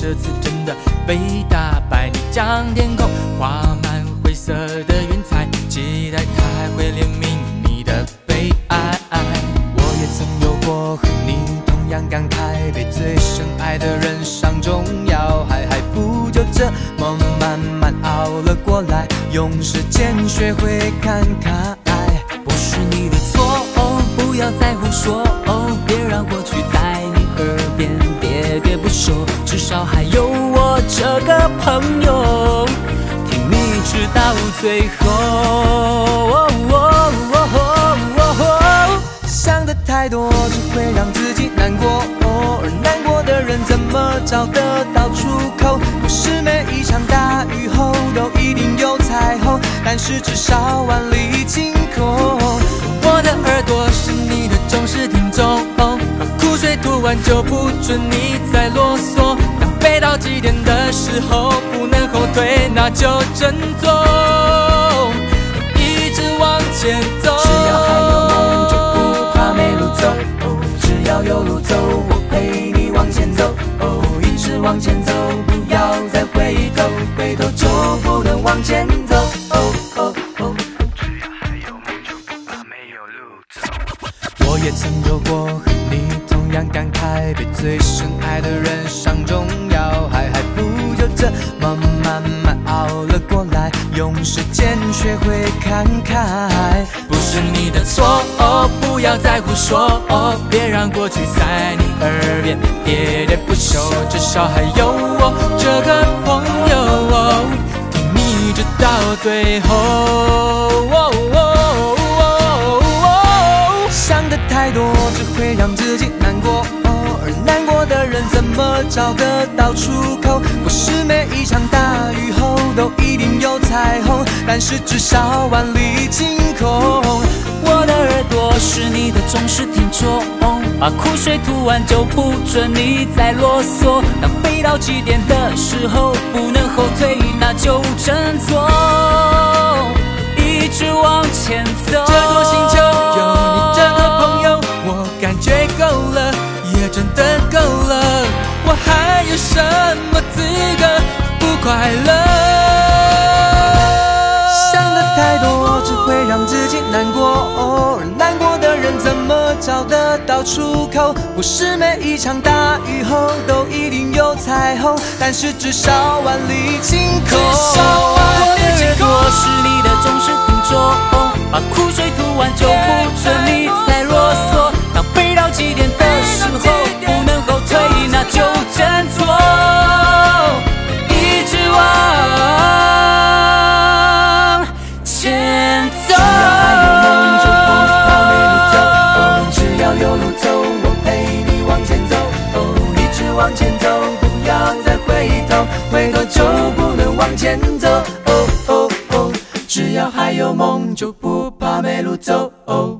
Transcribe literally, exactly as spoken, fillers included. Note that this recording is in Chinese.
这次真的被打败。你将天空画满灰色的云彩，期待它还会怜悯你的悲哀。我也曾有过和你同样感慨，被最深爱的人伤中要害，还不就这么慢慢熬了过来，用时间学会看开。 不是你的错，哦，不要再胡说，哦，别让过去在你耳边喋喋不休，至少还有我这个朋友，听你直到最后。哦哦哦哦、 想的太多只会让自己难过，哦，而难过的人怎么找得到出口？不是每一场大雨后都一定有彩虹，但是至少万里晴空。我的耳朵是你的忠实听众，苦水吐完就不准你再啰嗦。当背到极点的时候，不能后退，那就振作，一直往前走。 只要还有梦，就不怕没路走。哦，只要有路走，我陪你往前走。哦，一直往前走，不要再回头，回头就不能往前走。哦哦哦。 我也曾有过和你同样感慨，被最深爱的人伤中要害，还不就这么慢慢熬了过来，用时间学会看开。不是你的错，哦，不要再胡说，哦，别让过去在你耳边喋喋不休，至少还有我这个朋友，哦，听你直到最后。哦哦想的太多只会让自己难过，哦，而难过的人怎么找得到出口？不是每一场大雨后都一定有彩虹，但是至少万里晴空。 我的耳朵是你的忠实听众，把苦水吐完就不准你再啰嗦。当背到极点的时候，不能后退，那就振作，一直往前走。 这座星球有你这个朋友，我感觉够了，也真的够了，我还有什么资格不快乐？想的太多只会让自己难过，哦，而难过的人怎么找得到出口？不是每一场大雨后都一定有彩虹，但是至少万里晴空。 我的耳朵是你的忠实听众，把苦水吐完就不准你再啰嗦。当背到极点的时候，不能后退，那就振作，一直往前走。 只要有路走，我陪你往前走，哦，一直往前走，不要再回头，回头就不能往前走。哦哦哦，只要还有梦，就不怕没路走。哦